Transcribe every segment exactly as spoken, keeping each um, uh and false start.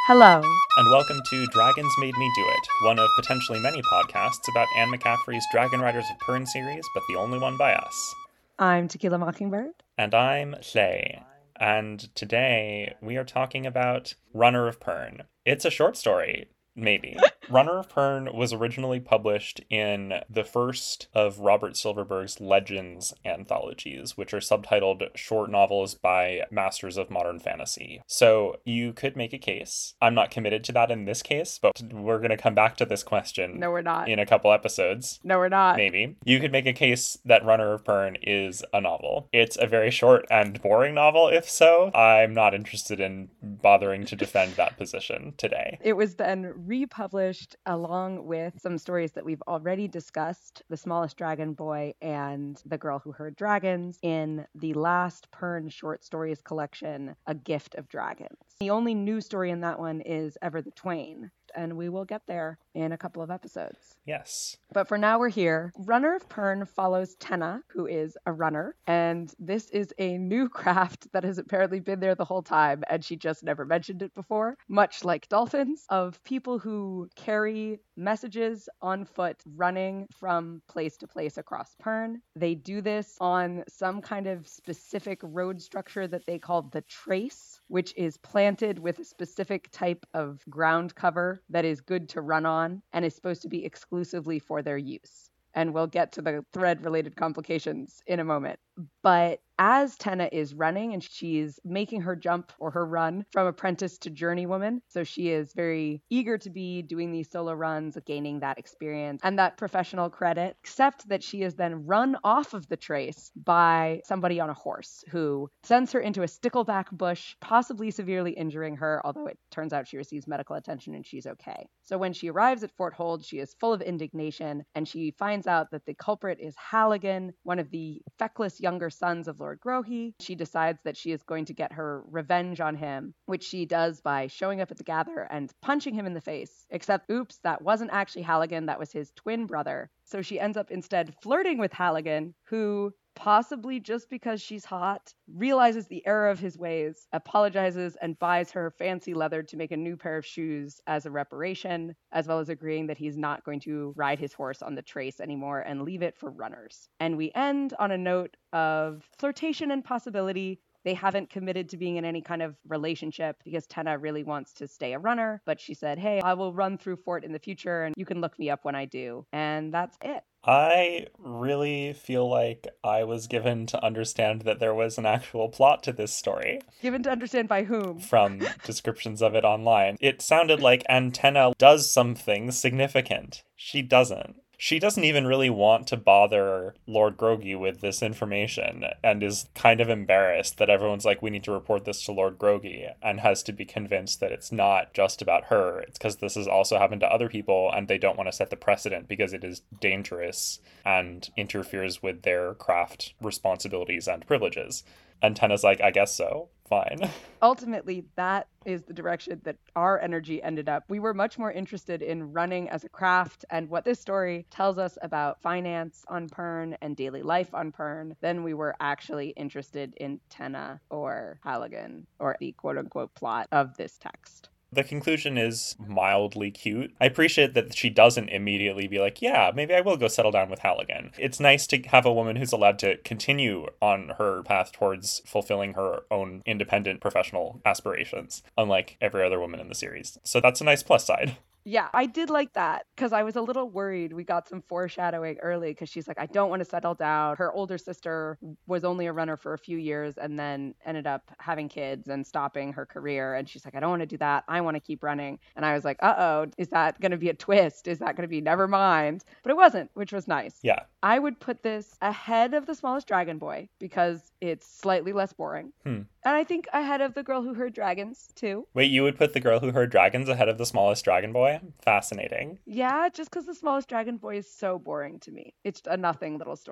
Hello. And welcome to Dragons Made Me Do It, one of potentially many podcasts about Anne McCaffrey's Dragon Riders of Pern series, but the only one by us. I'm Tequila Mockingbird. And I'm Shay. And today we are talking about Runner of Pern. It's a short story, maybe. Runner of Pern was originally published in the first of Robert Silverberg's Legends anthologies, which are subtitled Short Novels by Masters of Modern Fantasy. So you could make a case. I'm not committed to that in this case, but we're going to come back to this question. No, we're not. In a couple episodes. No, we're not. Maybe. You could make a case that Runner of Pern is a novel. It's a very short and boring novel, if so. I'm not interested in bothering to defend that position today. It was then republished along with some stories that we've already discussed, The Smallest Dragon Boy and The Girl Who Heard Dragons, in the last Pern short stories collection, A Gift of Dragons. The only new story in that one is Ever the Twain, and we will get there in a couple of episodes. Yes. But for now, we're here. Runner of Pern follows Tenna, who is a runner, and this is a new craft that has apparently been there the whole time, and she just never mentioned it before, much like dolphins, of people who carry messages on foot running from place to place across Pern. They do this on some kind of specific road structure that they call the Trace, which is planted with a specific type of ground cover that is good to run on and is supposed to be exclusively for their use. And we'll get to the thread-related complications in a moment. But as Tenna is running and she's making her jump or her run from apprentice to journeywoman, so she is very eager to be doing these solo runs, gaining that experience and that professional credit, except that she is then run off of the Trace by somebody on a horse who sends her into a stickleback bush, possibly severely injuring her, although it turns out she receives medical attention and she's okay. So when she arrives at Fort Hold, she is full of indignation and she finds out that the culprit is Halligan, one of the feckless younger sons of Lord Grohi. She decides that she is going to get her revenge on him, which she does by showing up at the gather and punching him in the face. Except, oops, that wasn't actually Halligan, that was his twin brother. So she ends up instead flirting with Halligan, who, possibly just because she's hot, realizes the error of his ways, apologizes, and buys her fancy leather to make a new pair of shoes as a reparation, as well as agreeing that he's not going to ride his horse on the Trace anymore and leave it for runners. And we end on a note of flirtation and possibility. They haven't committed to being in any kind of relationship because Tenna really wants to stay a runner, but she said, hey, I will run through Fort in the future and you can look me up when I do. And that's it. I really feel like I was given to understand that there was an actual plot to this story. Given to understand by whom? From descriptions of it online. It sounded like Tenna does something significant. She doesn't. She doesn't even really want to bother Lord Grogi with this information and is kind of embarrassed that everyone's like, we need to report this to Lord Grogi, and has to be convinced that it's not just about her. It's because this has also happened to other people and they don't want to set the precedent because it is dangerous and interferes with their craft responsibilities and privileges. And Tenna's like, I guess so. Fine. Ultimately, that is the direction that our energy ended up. We were much more interested in running as a craft and what this story tells us about finance on Pern and daily life on Pern than we were actually interested in Tenna or Halligan or the quote-unquote plot of this text. The conclusion is mildly cute. I appreciate that she doesn't immediately be like, yeah, maybe I will go settle down with Halligan. It's nice to have a woman who's allowed to continue on her path towards fulfilling her own independent professional aspirations, unlike every other woman in the series. So that's a nice plus side. Yeah, I did like that because I was a little worried. We got some foreshadowing early because she's like, I don't want to settle down. Her older sister was only a runner for a few years and then ended up having kids and stopping her career. And she's like, I don't want to do that. I want to keep running. And I was like, uh-oh, is that going to be a twist? Is that going to be never mind? But it wasn't, which was nice. Yeah. I would put this ahead of The Smallest Dragon Boy because it's slightly less boring. Hmm. And I think ahead of The Girl Who Heard Dragons, too. Wait, you would put The Girl Who Heard Dragons ahead of The Smallest Dragon Boy? Fascinating. Yeah, just because The Smallest Dragon Boy is so boring to me. It's a nothing little story.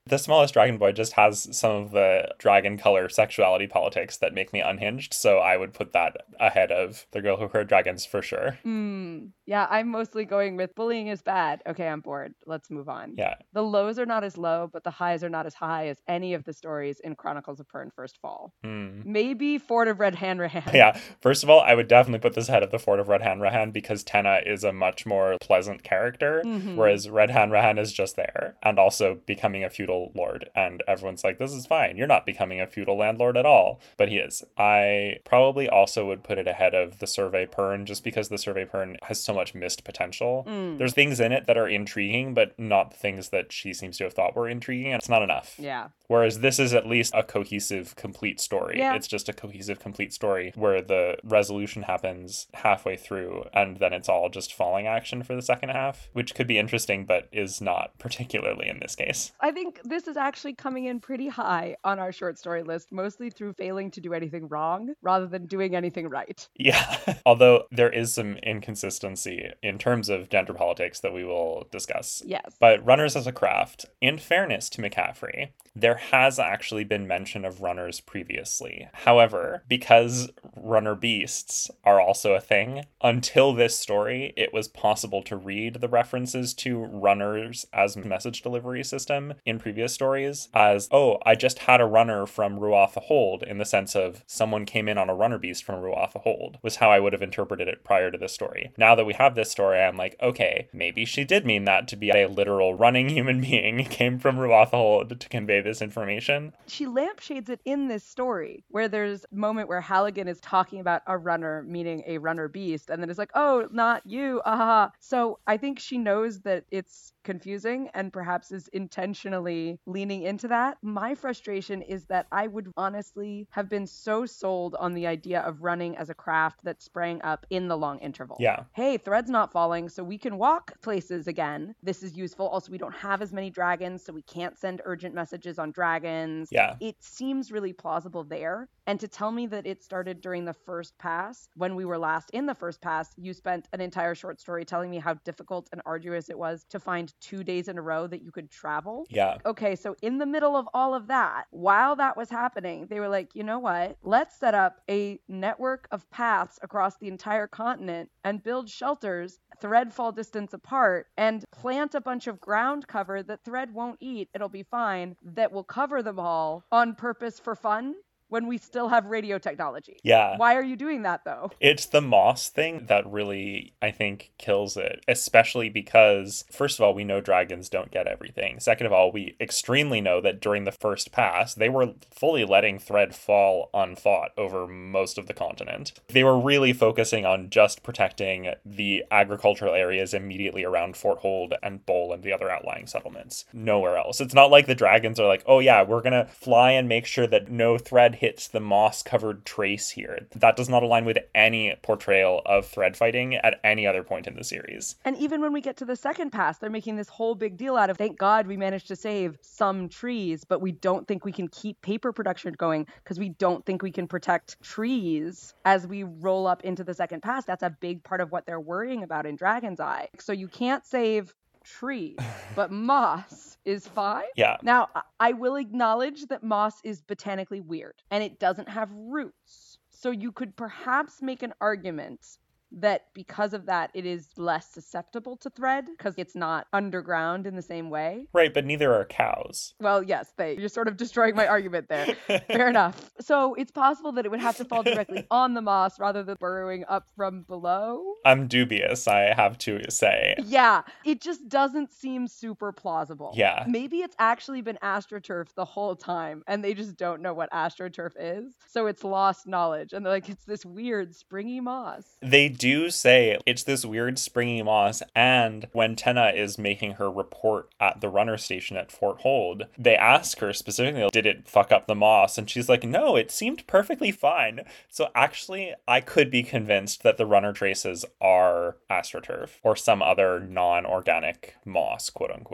The Smallest Dragon Boy just has some of the dragon color sexuality politics that make me unhinged, so I would put that ahead of The Girl Who Heard Dragons for sure. Hmm. Yeah, I'm mostly going with bullying is bad. Okay, I'm bored. Let's move on. Yeah. The lows are not as low, but the highs are not as high as any of the stories in Chronicles of Pern First Fall. Hmm. Maybe Fort of Red Hanrahan. Yeah. First of all, I would definitely put this ahead of the Fort of Red Hanrahan because Tenna is a much more pleasant character, Mhm. whereas Red Hanrahan is just there and also becoming a feudal lord. And everyone's like, this is fine. You're not becoming a feudal landlord at all. But he is. I probably also would put it ahead of the Survey Pern just because the Survey Pern has so much missed potential. Mm. There's things in it that are intriguing, but not the things that she seems to have thought were intriguing. And it's not enough. Yeah. Whereas this is at least a cohesive, complete story. Yeah. It's just a cohesive, complete story where the resolution happens halfway through and then it's all just falling action for the second half, which could be interesting, but is not particularly in this case. I think this is actually coming in pretty high on our short story list, mostly through failing to do anything wrong rather than doing anything right. Yeah. Although there is some inconsistency in terms of gender politics that we will discuss. Yes. But runners as a craft, in fairness to McCaffrey, there has actually been mention of runners previously. However, because runner beasts are also a thing, until this story, it was possible to read the references to runners as message delivery system in previous stories as, oh, I just had a runner from Ruatha Hold, in the sense of someone came in on a runner beast from Ruatha Hold, was how I would have interpreted it prior to this story. Now that we have this story, I'm like, okay, maybe she did mean that to be a literal running human being came from Ruatha Hold to convey this information. She lampshades it in this story where there's a moment where Halligan is talking about a runner, meaning a runner beast, and then it's like, oh, not you, ah. So I think she knows that it's confusing and perhaps is intentionally leaning into that. My frustration is that I would honestly have been so sold on the idea of running as a craft that sprang up in the long interval. Yeah. Hey, thread's not falling, so we can walk places again. This is useful. Also, we don't have as many dragons, so we can't send urgent messages on dragons. Yeah. It seems really plausible there. And to tell me that it started during the first pass, when we were last in the first pass, you spent an entire short story telling me how difficult and arduous it was to find two days in a row that you could travel. Yeah. Okay, so in the middle of all of that, while that was happening, they were like, you know what? Let's set up a network of paths across the entire continent and build shelters threadfall distance apart and plant a bunch of ground cover that thread won't eat. It'll be fine. That will cover them all on purpose for fun. When we still have radio technology. Yeah. Why are you doing that, though? It's the moss thing that really, I think, kills it. Especially because, first of all, we know dragons don't get everything. Second of all, we extremely know that during the first pass, they were fully letting thread fall unfought over most of the continent. They were really focusing on just protecting the agricultural areas immediately around Fort Hold and Bowl and the other outlying settlements. Nowhere else. It's not like the dragons are like, oh yeah, we're gonna fly and make sure that no thread hits the moss-covered trace here. That does not align with any portrayal of thread fighting at any other point in the series. And even when we get to the second pass, they're making this whole big deal out of, thank God we managed to save some trees, but we don't think we can keep paper production going because we don't think we can protect trees as we roll up into the second pass. That's a big part of what they're worrying about in Dragon's Eye. So you can't save trees, but moss is fine. Yeah. Now, I will acknowledge that moss is botanically weird and it doesn't have roots. So you could perhaps make an argument that because of that, it is less susceptible to thread because it's not underground in the same way. Right, but neither are cows. Well, yes, they. You're sort of destroying my argument there. Fair enough. So it's possible that it would have to fall directly on the moss rather than burrowing up from below. I'm dubious, I have to say. Yeah, it just doesn't seem super plausible. Yeah. Maybe it's actually been AstroTurf the whole time and they just don't know what AstroTurf is. So it's lost knowledge. And they're like, it's this weird springy moss. They do say it's this weird springy moss, and when Tenna is making her report at the runner station at Fort Hold, they ask her specifically, did it fuck up the moss? And she's like, no, it seemed perfectly fine. So actually, I could be convinced that the runner traces are AstroTurf or some other non-organic moss, quote unquote.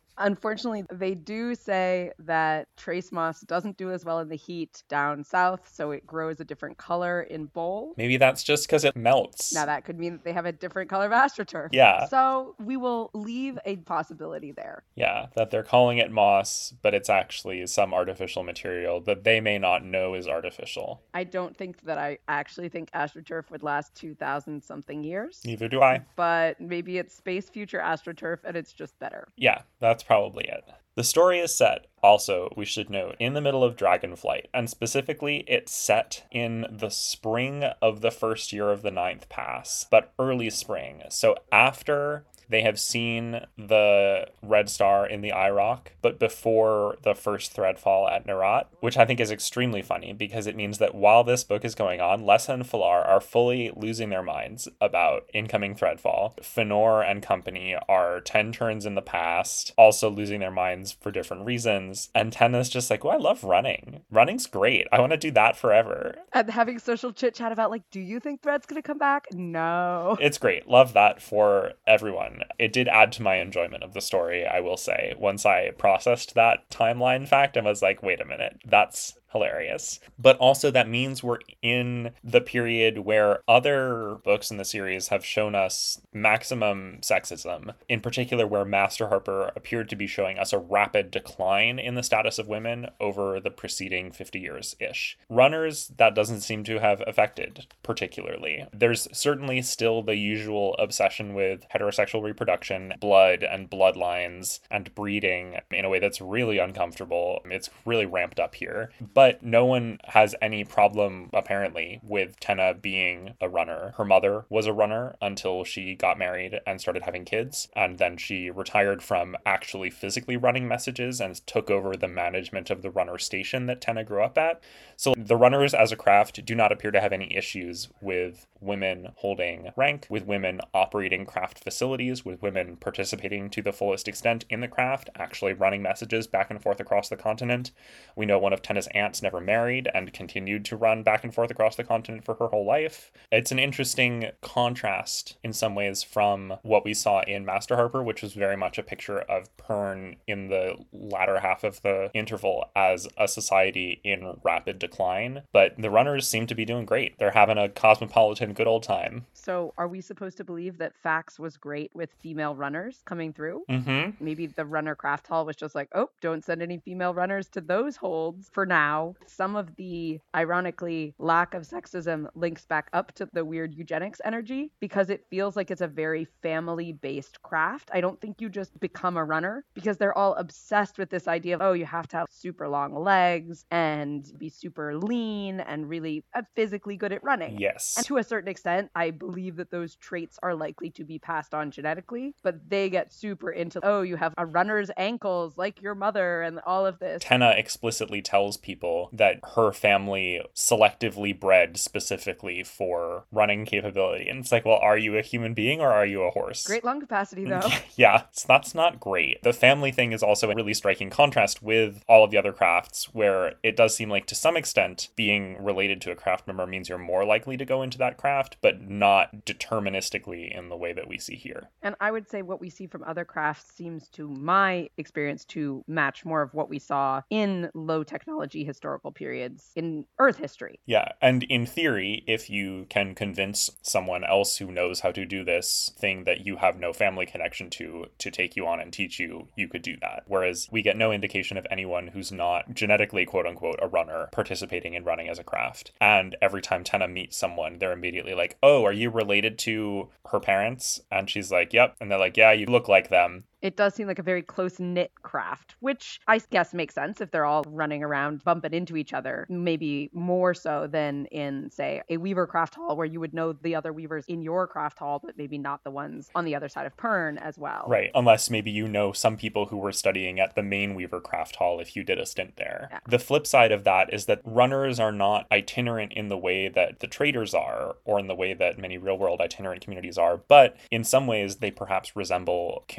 Unfortunately, they do say that trace moss doesn't do as well in the heat down south, so it grows a different color in bowl. Maybe that's just because it melts. Now, that could mean that they have a different color of astroturf. Yeah. So we will leave a possibility there. Yeah, that they're calling it moss, but it's actually some artificial material that they may not know is artificial. I don't think that I actually think astroturf would last two thousand something years. Neither do I. But maybe it's space future astroturf and it's just better. Yeah, that's probably it. The story is set, also, we should note, in the middle of Dragonflight, and specifically it's set in the spring of the first year of the ninth pass, but early spring. So after they have seen the red star in the Eye Rock, but before the first threadfall at Nerat, which I think is extremely funny because it means that while this book is going on, Lessa and Falar are fully losing their minds about incoming threadfall. Fëanor and company are ten turns in the past, also losing their minds for different reasons. And Tenna's just like, oh, I love running. Running's great. I want to do that forever. And having social chit chat about, like, do you think Thread's going to come back? No. It's great. Love that for everyone. It did add to my enjoyment of the story, I will say. Once I processed that timeline fact, I was like, wait a minute, that's hilarious. But also that means we're in the period where other books in the series have shown us maximum sexism, in particular where Master Harper appeared to be showing us a rapid decline in the status of women over the preceding fifty years-ish. Runners, that doesn't seem to have affected particularly. There's certainly still the usual obsession with heterosexual reproduction, blood and bloodlines and breeding in a way that's really uncomfortable. It's really ramped up here. But no one has any problem, apparently, with Tenna being a runner. Her mother was a runner until she got married and started having kids, and then she retired from actually physically running messages and took over the management of the runner station that Tenna grew up at. So the runners as a craft do not appear to have any issues with women holding rank, with women operating craft facilities, with women participating to the fullest extent in the craft, actually running messages back and forth across the continent. We know one of Tenna's aunts never married and continued to run back and forth across the continent for her whole life. It's an interesting contrast in some ways from what we saw in Master Harper, which was very much a picture of Pern in the latter half of the interval as a society in rapid decline. But the runners seem to be doing great. They're having a cosmopolitan good old time. So are we supposed to believe that Fax was great with female runners coming through? Mm-hmm. Maybe the runner craft hall was just like, oh, don't send any female runners to those holds for now. Some of the, ironically, lack of sexism links back up to the weird eugenics energy because it feels like it's a very family-based craft. I don't think you just become a runner because they're all obsessed with this idea of, oh, you have to have super long legs and be super lean and really uh, physically good at running. Yes. And to a certain extent, I believe that those traits are likely to be passed on genetically, but they get super into, oh, you have a runner's ankles like your mother and all of this. Tenna explicitly tells people that her family selectively bred specifically for running capability. And it's like, well, are you a human being or are you a horse? Great lung capacity, though. Yeah, so that's not great. The family thing is also a really striking contrast with all of the other crafts, where it does seem like to some extent being related to a craft member means you're more likely to go into that craft, but not deterministically in the way that we see here. And I would say what we see from other crafts seems, to my experience, to match more of what we saw in low technology historical periods in Earth history. Yeah, and in theory, if you can convince someone else who knows how to do this thing that you have no family connection to, to take you on and teach you, you could do that. Whereas we get no indication of anyone who's not genetically, quote unquote, a runner participating in running as a craft. And every time Tenna meets someone, they're immediately like, oh, are you related to her parents? And she's like, yep. And they're like, yeah, you look like them. It does seem like a very close-knit craft, which I guess makes sense if they're all running around bumping into each other, maybe more so than in, say, a Weaver craft hall where you would know the other Weavers in your craft hall, but maybe not the ones on the other side of Pern as well. Right, unless maybe you know some people who were studying at the main Weaver craft hall if you did a stint there. Yeah. The flip side of that is that runners are not itinerant in the way that the traders are, or in the way that many real-world itinerant communities are, but in some ways they perhaps resemble communities like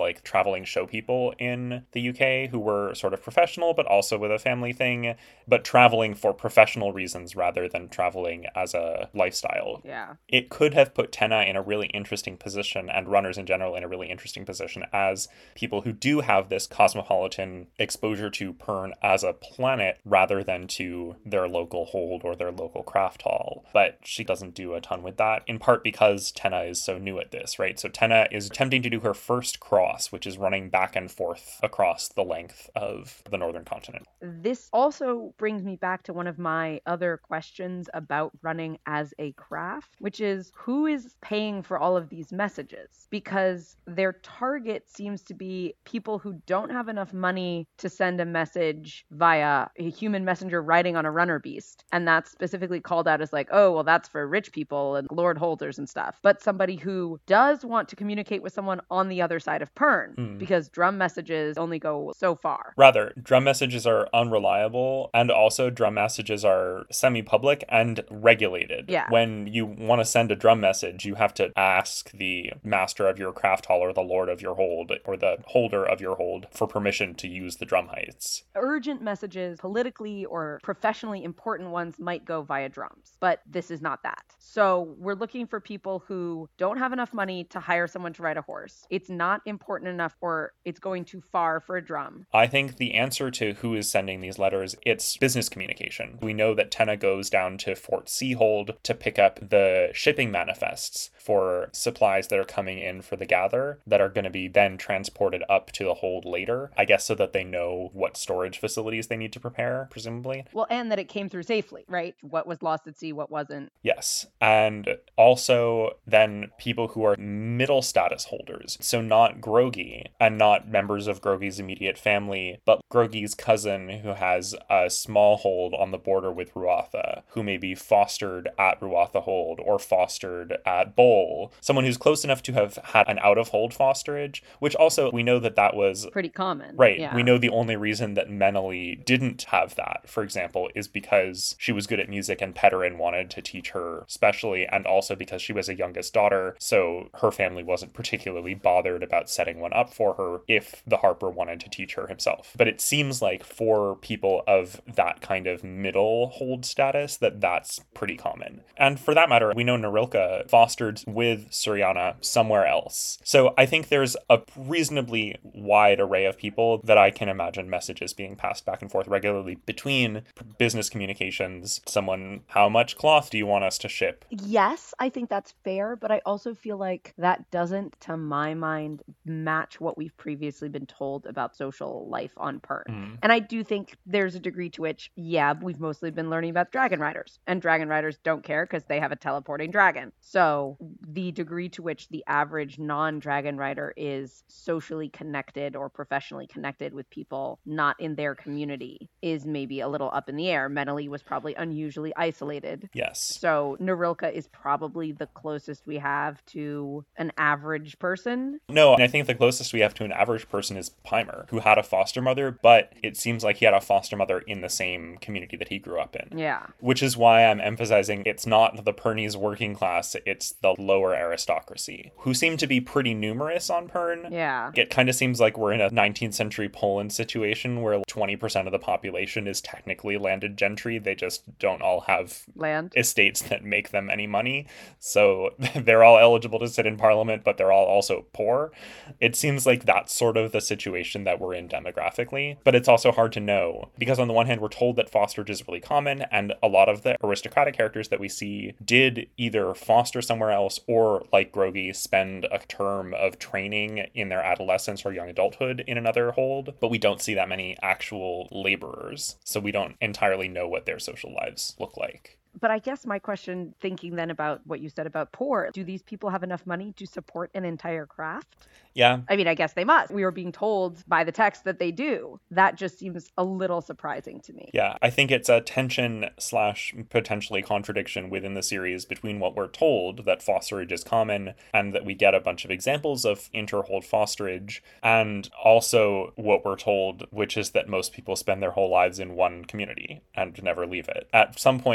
like traveling show people in the U K who were sort of professional, but also with a family thing, but traveling for professional reasons rather than traveling as a lifestyle. Yeah. It could have put Tenna in a really interesting position, and runners in general in a really interesting position, as people who do have this cosmopolitan exposure to Pern as a planet rather than to their local hold or their local craft hall. But she doesn't do a ton with that, in part because Tenna is so new at this, right? So Tenna is attempting to do her first cross, which is running back and forth across the length of the northern continent. This also brings me back to one of my other questions about running as a craft, which is who is paying for all of these messages? Because their target seems to be people who don't have enough money to send a message via a human messenger riding on a runner beast. And that's specifically called out as like, oh, well, that's for rich people and lord holders and stuff. But somebody who does want to communicate with someone on the other side of Pern, Mm. because drum messages only go so far. Rather, drum messages are unreliable, and also drum messages are semi-public and regulated. Yeah. When you want to send a drum message, you have to ask the master of your craft hall or the lord of your hold or the holder of your hold for permission to use the drum heights. Urgent messages, politically or professionally important ones, might go via drums, but this is not that. So we're looking for people who don't have enough money to hire someone to ride a horse. It's not important enough, or it's going too far for a drum. I think the answer to who is sending these letters, it's business communication. We know that Tenna goes down to Fort Seahold to pick up the shipping manifests for supplies that are coming in for the gather that are going to be then transported up to the hold later, I guess, so that they know what storage facilities they need to prepare, presumably. Well, and that it came through safely, right? What was lost at sea, what wasn't. Yes. And also then people who are middle status holders. So not Grogi and not members of Grogi's immediate family, but Grogi's cousin who has a small hold on the border with Ruatha, who may be fostered at Ruatha Hold or fostered at Bowl. Someone who's close enough to have had an out-of-hold fosterage, which also we know that that was pretty common. Right. Yeah. We know the only reason that Menely didn't have that, for example, is because she was good at music and Pederin wanted to teach her specially, and also because she was a youngest daughter, so her family wasn't particularly bothered about setting one up for her if the harper wanted to teach her himself. But it seems like for people of that kind of middle hold status that that's pretty common. And for that matter, we know Narilka fostered with Suryana somewhere else. So I think there's a reasonably wide array of people that I can imagine messages being passed back and forth regularly between business communications. Someone, how much cloth do you want us to ship? Yes, I think that's fair, but I also feel like that doesn't, to my mind, match what we've previously been told about social life on Pern. Mm. And I do think there's a degree to which, yeah, we've mostly been learning about dragon riders, and dragon riders don't care because they have a teleporting dragon. So the degree to which the average non-dragon rider is socially connected or professionally connected with people not in their community is maybe a little up in the air. Menely was probably unusually isolated. Yes. So Narilka is probably the closest we have to an average person. No, and I think the closest we have to an average person is Pimer, who had a foster mother, but it seems like he had a foster mother in the same community that he grew up in. Yeah. Which is why I'm emphasizing it's not the Pernese working class, it's the lower aristocracy, who seem to be pretty numerous on Pern. Yeah. It kind of seems like we're in a nineteenth century Poland situation where twenty percent of the population is technically landed gentry. They just don't all have land estates that make them any money. So they're all eligible to sit in parliament, but they're all also poor. It seems like that's sort of the situation that we're in demographically, but it's also hard to know because on the one hand, we're told that fosterage is really common, and a lot of the aristocratic characters that we see did either foster somewhere else or, like Grogi, spend a term of training in their adolescence or young adulthood in another hold, but we don't see that many actual laborers, so we don't entirely know what their social lives look like. But I guess my question, thinking then about what you said about poor, do these people have enough money to support an entire craft? Yeah. I mean, I guess they must. We were being told by the text that they do. That just seems a little surprising to me. Yeah, I think it's a tension slash potentially contradiction within the series between what we're told, that fosterage is common, and that we get a bunch of examples of interhold fosterage, and also what we're told, which is that most people spend their whole lives in one community and never leave it. At some point, those two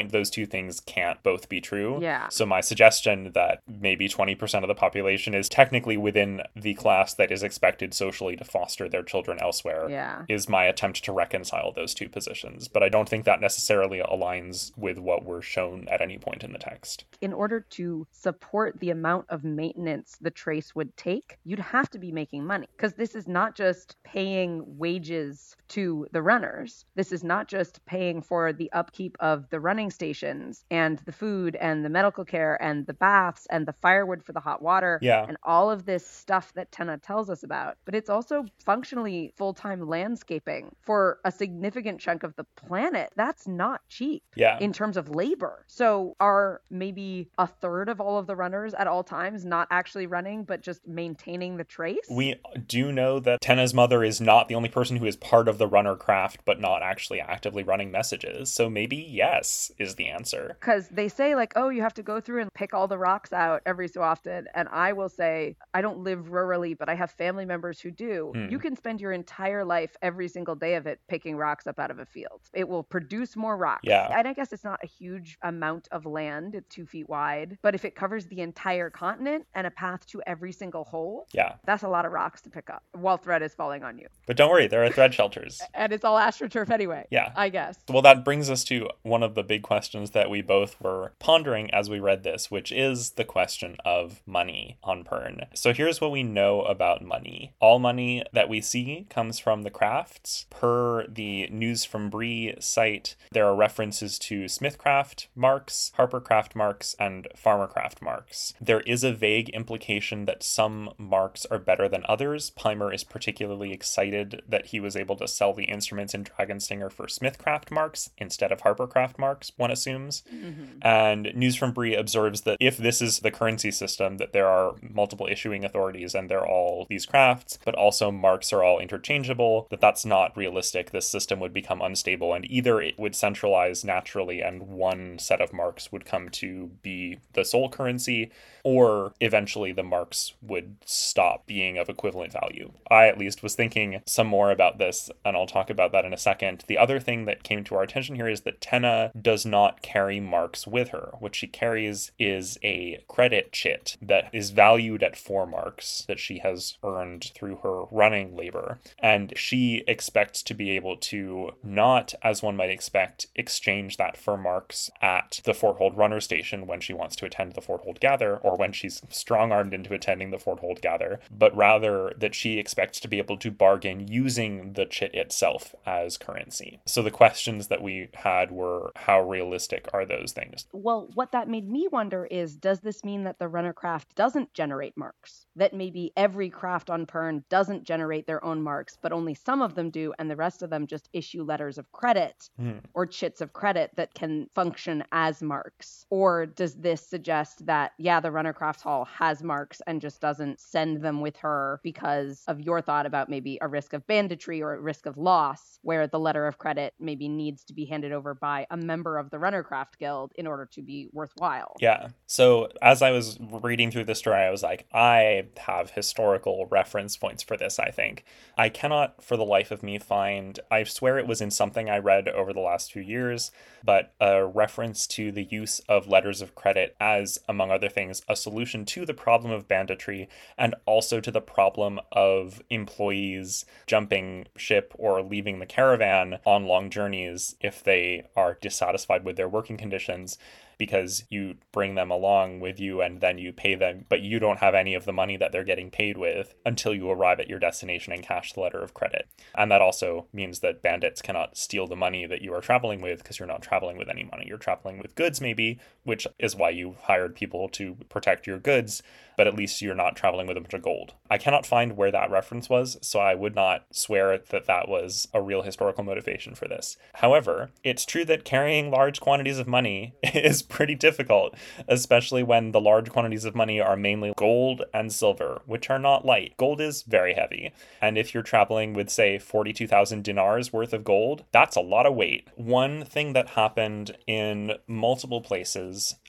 things can't both be true. Yeah. So my suggestion that maybe twenty percent of the population is technically within the class that is expected socially to foster their children elsewhere Yeah. is my attempt to reconcile those two positions. But I don't think that necessarily aligns with what we're shown at any point in the text. In order to support the amount of maintenance the trace would take, you'd have to be making money, because this is not just paying wages to the runners. This is not just paying for the upkeep of the running stations and the food and the medical care and the baths and the firewood for the hot water Yeah. and all of this stuff that Tenna tells us about. But it's also functionally full-time landscaping for a significant chunk of the planet. That's not cheap Yeah. in terms of labor. So are maybe a third of all of the runners at all times not actually running, but just maintaining the trace? We do know that Tenna's mother is not the only person who is part of the runner craft, but not actually actively running messages. So maybe yes is the answer. Because they say, like, oh, you have to go through and pick all the rocks out every so often. And I will say, I don't live rurally, but I have family members who do. Hmm. You can spend your entire life, every single day of it, picking rocks up out of a field. It will produce more rocks. Yeah. And I guess it's not a huge amount of land. It's two feet wide. But if it covers the entire continent and a path to every single hole, Yeah. that's a lot of rocks to pick up while thread is falling on you. But don't worry, there are thread shelters. And it's all astroturf anyway. Yeah. I guess. Well, that brings us to one of the big questions that we both were pondering as we read this, which is the question of money on Pern. So here's what we know about money. All money that we see comes from the crafts. Per the News from Bree site, there are references to Smithcraft marks, Harpercraft marks, and Farmercraft marks. There is a vague implication that some marks are better than others. Pimer is particularly excited that he was able to sell the instruments in Dragonstinger for Smithcraft marks instead of Harpercraft marks, one assumes. Mm-hmm. And News from Bree observes that if this is the currency system, that there are multiple issuing authorities and they're all these crafts, but also marks are all interchangeable, that that's not realistic. This system would become unstable, and either it would centralize naturally and one set of marks would come to be the sole currency, or eventually the marks would stop being of equivalent value. I at least was thinking some more about this, and I'll talk about that in a second. The other thing that came to our attention here is that Tenna does not carry marks with her. What she carries is a credit chit that is valued at four marks that she has earned through her running labor. And she expects to be able to not, as one might expect, exchange that for marks at the Fort Hold Runner Station when she wants to attend the Fort Hold Gather, or when she's strong-armed into attending the Fort Hold Gather, but rather that she expects to be able to bargain using the chit itself as currency. So the questions that we had were, how realistic are those things? Well, what that made me wonder is, does this mean that the runner craft doesn't generate marks? That maybe every craft on Pern doesn't generate their own marks, but only some of them do, and the rest of them just issue letters of credit Hmm. or chits of credit that can function as marks? Or does this suggest that, yeah, the runner craft hall has marks and just doesn't send them with her because of your thought about maybe a risk of banditry or a risk of loss, where the letter of credit maybe needs to be handed over by a member of the Runnercraft Guild in order to be worthwhile? Yeah. So as I was reading through the story, I was like, I have historical reference points for this, I think. I cannot for the life of me find, I swear it was in something I read over the last few years, but a reference to the use of letters of credit as, among other things, a solution to the problem of banditry and also to the problem of employees jumping ship or leaving the caravan on long journeys if they are dissatisfied with their working conditions, because you bring them along with you and then you pay them, but you don't have any of the money that they're getting paid with until you arrive at your destination and cash the letter of credit. And that also means that bandits cannot steal the money that you are traveling with, because you're not traveling with any money. You're traveling with goods, maybe, which is why you hired people to protect your goods, but at least you're not traveling with a bunch of gold. I cannot find where that reference was, so I would not swear that that was a real historical motivation for this. However, it's true that carrying large quantities of money is pretty difficult, especially when the large quantities of money are mainly gold and silver, which are not light. Gold is very heavy. And if you're traveling with, say, forty-two thousand dinars worth of gold, that's a lot of weight. One thing that happened in multiple places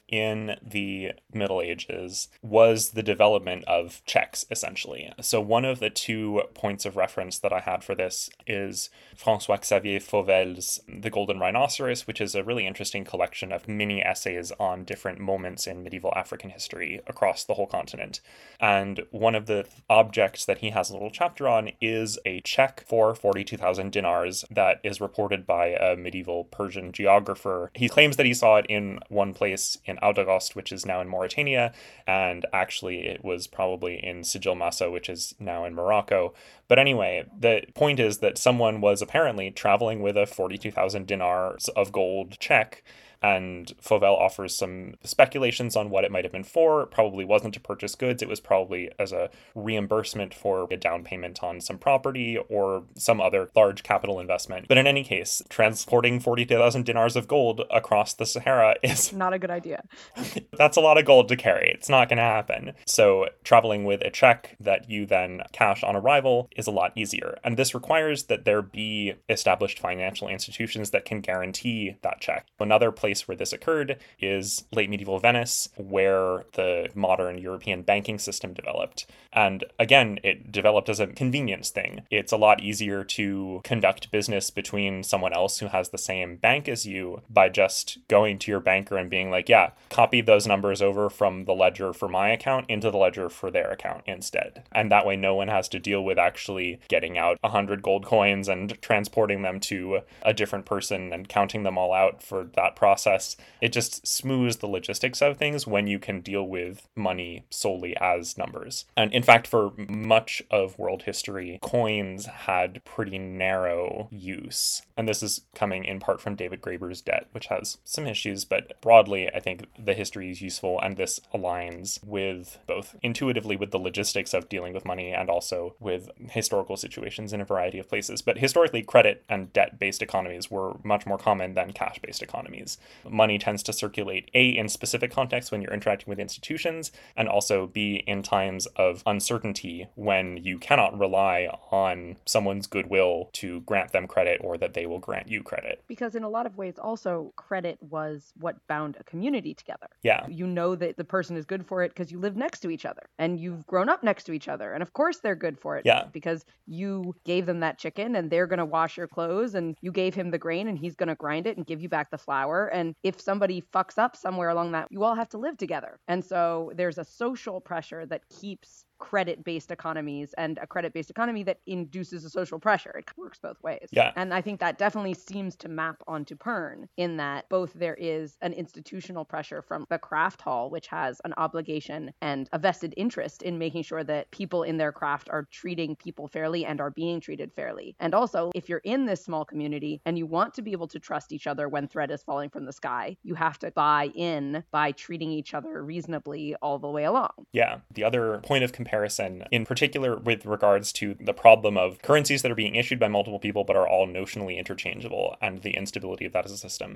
in the Middle Ages was the development of checks, essentially. So one of the two points of reference that I had for this is François Xavier Fauvel's The Golden Rhinoceros, which is a really interesting collection of mini essays on different moments in medieval African history across the whole continent. And one of the objects that he has a little chapter on is a check for forty-two thousand dinars that is reported by a medieval Persian geographer. He claims that he saw it in one place in Aldarost, which is now in Mauritania, and actually it was probably in Sijil Massa, which is now in Morocco. But anyway, the point is that someone was apparently traveling with a forty-two thousand dinars of gold check, and Fauvel offers some speculations on what it might have been for. It probably wasn't to purchase goods. It was probably as a reimbursement for a down payment on some property or some other large capital investment. But in any case, transporting forty-two thousand dinars of gold across the Sahara is not a good idea. That's a lot of gold to carry. It's not going to happen. So traveling with a check that you then cash on arrival is a lot easier. And this requires that there be established financial institutions that can guarantee that check. Another place where this occurred is late medieval Venice, where the modern European banking system developed. And again, it developed as a convenience thing. It's a lot easier to conduct business between someone else who has the same bank as you by just going to your banker and being like, yeah, copy those numbers over from the ledger for my account into the ledger for their account instead. And that way no one has to deal with actually getting out one hundred gold coins and transporting them to a different person and counting them all out for that process. It just smooths the logistics of things when you can deal with money solely as numbers. And in fact, for much of world history, coins had pretty narrow use. And this is coming in part from David Graeber's Debt, which has some issues, but broadly, I think the history is useful, and this aligns with both intuitively with the logistics of dealing with money and also with historical situations in a variety of places. But historically, credit and debt-based economies were much more common than cash-based economies. Money tends to circulate A, in specific contexts when you're interacting with institutions, and also B, in times of uncertainty when you cannot rely on someone's goodwill to grant them credit or that they will grant you credit. Because in a lot of ways, also, credit was what bound a community together. Yeah. You know that the person is good for it because you live next to each other and you've grown up next to each other. And of course they're good for it. Yeah. Because you gave them that chicken and they're going to wash your clothes, and you gave him the grain and he's going to grind it and give you back the flour. And if somebody fucks up somewhere along that, you all have to live together. And so there's a social pressure that keeps credit-based economies and a credit-based economy that induces a social pressure. It works both ways. Yeah. And I think that definitely seems to map onto Pern in that both there is an institutional pressure from the craft hall, which has an obligation and a vested interest in making sure that people in their craft are treating people fairly and are being treated fairly. And also, if you're in this small community and you want to be able to trust each other when threat is falling from the sky, you have to buy in by treating each other reasonably all the way along. Yeah. The other point of comparison Comparison, in particular with regards to the problem of currencies that are being issued by multiple people but are all notionally interchangeable and the instability of that as a system,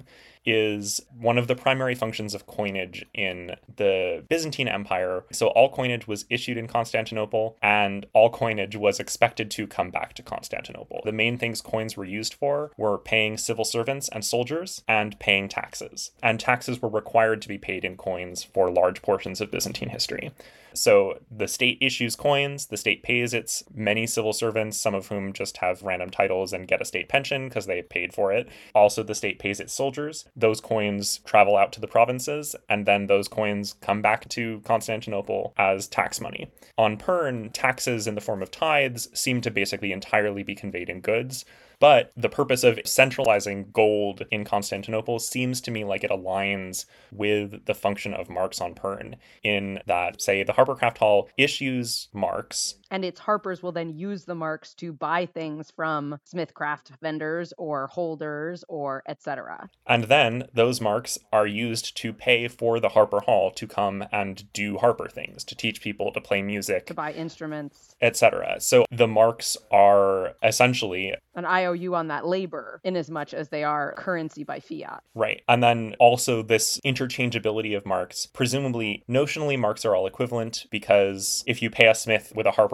is one of the primary functions of coinage in the Byzantine Empire. So all coinage was issued in Constantinople, and all coinage was expected to come back to Constantinople. The main things coins were used for were paying civil servants and soldiers and paying taxes. And taxes were required to be paid in coins for large portions of Byzantine history. So the state issues coins, the state pays its many civil servants, some of whom just have random titles and get a state pension because they paid for it. Also, the state pays its soldiers. Those coins travel out to the provinces, and then those coins come back to Constantinople as tax money. On Pern, taxes in the form of tithes seem to basically entirely be conveyed in goods. But the purpose of centralizing gold in Constantinople seems to me like it aligns with the function of marks on Pern, in that, say, the Harper Craft Hall issues marks. And its harpers will then use the marks to buy things from smith craft vendors or holders or et cetera. And then those marks are used to pay for the Harper Hall to come and do Harper things, to teach people to play music, to buy instruments, et cetera. So the marks are essentially an I O U on that labor, in as much as they are currency by fiat. Right. And then also this interchangeability of marks. Presumably, notionally, marks are all equivalent, because if you pay a smith with a Harper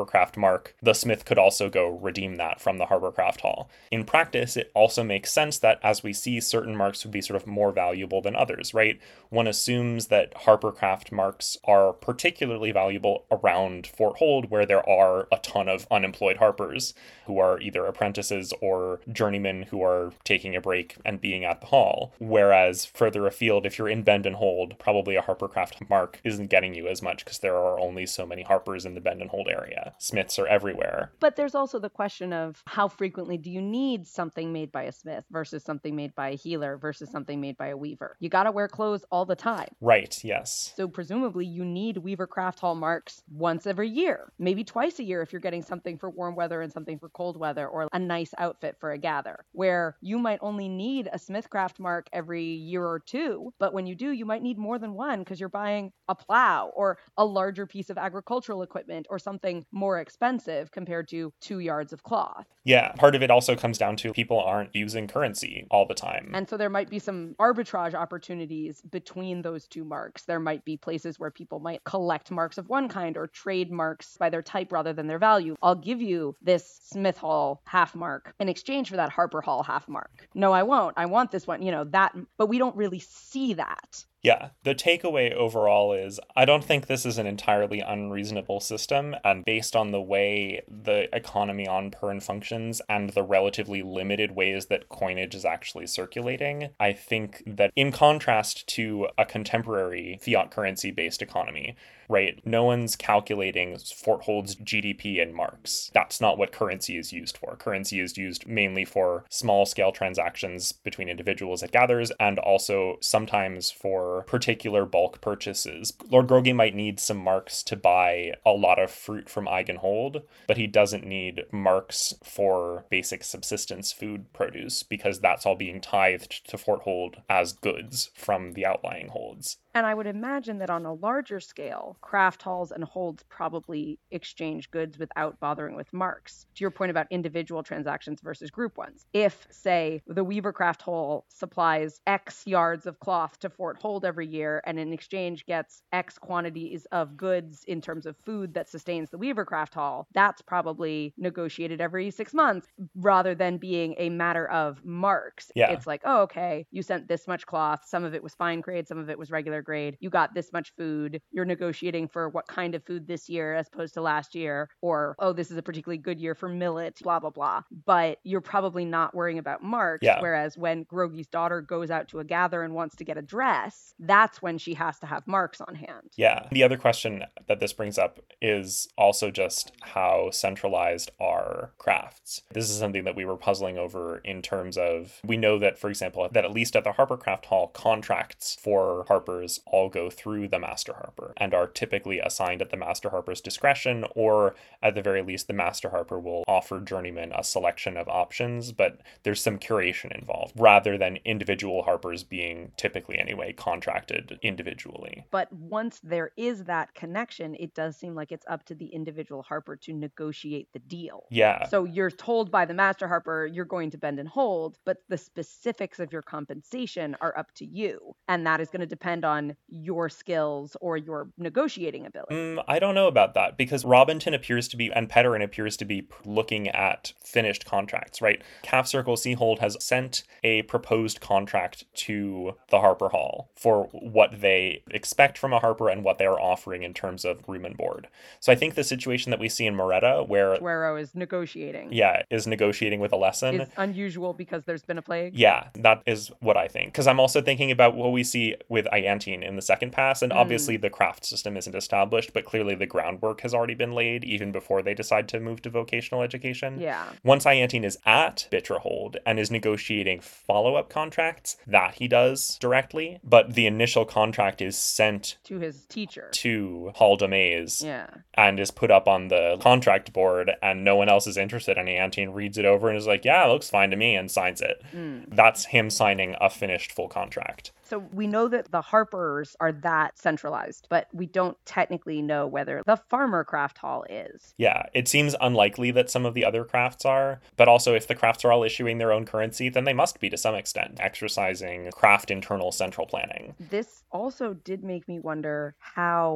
Harpercraft mark, the smith could also go redeem that from the Harpercraft Hall. In practice, it also makes sense that as we see, certain marks would be sort of more valuable than others, right? One assumes that Harpercraft marks are particularly valuable around Fort Hold, where there are a ton of unemployed harpers who are either apprentices or journeymen who are taking a break and being at the hall. Whereas further afield, if you're in Bend and Hold, probably a Harpercraft mark isn't getting you as much because there are only so many harpers in the Bend and Hold area. Smiths are everywhere. But there's also the question of how frequently do you need something made by a smith versus something made by a healer versus something made by a weaver? You got to wear clothes all the time. Right, yes. So presumably you need Weaver Craft Hall marks once every year, maybe twice a year if you're getting something for warm weather and something for cold weather, or a nice outfit for a gather, where you might only need a Smithcraft mark every year or two, but when you do, you might need more than one because you're buying a plow or a larger piece of agricultural equipment or something more expensive compared to two yards of cloth. Yeah, part of it also comes down to people aren't using currency all the time. And so there might be some arbitrage opportunities between those two marks. There might be places where people might collect marks of one kind or trade marks by their type rather than their value. I'll give you this Smith Hall half mark in exchange for that Harper Hall half mark. No, I won't. I want this one, you know, that, but we don't really see that. Yeah, the takeaway overall is I don't think this is an entirely unreasonable system, and based on the way the economy on Pern functions and the relatively limited ways that coinage is actually circulating, I think that in contrast to a contemporary fiat currency-based economy, right, no one's calculating Fort Hold's G D P in marks. That's not what currency is used for. Currency is used mainly for small-scale transactions between individuals at gathers, and also sometimes for particular bulk purchases. Lord Grogi might need some marks to buy a lot of fruit from Eigenhold, but he doesn't need marks for basic subsistence food produce because that's all being tithed to Fort Hold as goods from the outlying holds. And I would imagine that on a larger scale, craft halls and holds probably exchange goods without bothering with marks. To your point about individual transactions versus group ones. If, say, the Weaver Craft Hall supplies X yards of cloth to Fort Hold every year and in exchange gets X quantities of goods in terms of food that sustains the Weaver Craft Hall, that's probably negotiated every six months rather than being a matter of marks. Yeah. It's like, oh, okay, you sent this much cloth. Some of it was fine grade, some of it was regular grade. You got this much food. You're negotiating for what kind of food this year as opposed to last year. Or, oh, this is a particularly good year for millet, blah, blah, blah. But you're probably not worrying about marks. Yeah. Whereas when Grogi's daughter goes out to a gather and wants to get a dress, that's when she has to have marks on hand. Yeah. The other question that this brings up is also just how centralized are crafts. This is something that we were puzzling over in terms of, we know that, for example, that at least at the Harpercraft Hall, contracts for harpers all go through the Master Harper and are typically assigned at the Master Harper's discretion, or at the very least, the Master Harper will offer journeymen a selection of options, but there's some curation involved, rather than individual harpers being typically anyway contracted individually. But once there is that connection, it does seem like it's up to the individual harper to negotiate the deal. Yeah. So you're told by the Master Harper you're going to Bend and Hold, but the specifics of your compensation are up to you. And that is going to depend on your skills or your negotiating ability. Mm, I don't know about that, because Robinton appears to be, and Petterin appears to be looking at finished contracts, right? Calf Circle Seahold has sent a proposed contract to the Harper Hall for what they expect from a harper and what they are offering in terms of room and board. So I think the situation that we see in Moretta, where Tuero is negotiating. Yeah, is negotiating with a lesson. Is unusual because there's been a plague. Yeah, that is what I think. Because I'm also thinking about what we see with Iantine in the second pass, and mm. obviously the craft system isn't established, but clearly the groundwork has already been laid even before they decide to move to vocational education. Yeah. Once Iantine is at Bitterhold and is negotiating follow-up contracts, that he does directly, but the initial contract is sent to his teacher, to Hall Domaze, yeah, and is put up on the contract board, and no one else is interested, and Iantine reads it over and is like, yeah, it looks fine to me, and signs it. Mm. That's him signing a finished full contract. So we know that the Harpers are that centralized, but we don't technically know whether the Farmer Craft Hall is. Yeah, it seems unlikely that some of the other crafts are, but also if the crafts are all issuing their own currency, then they must be to some extent exercising craft internal central planning. This also did make me wonder how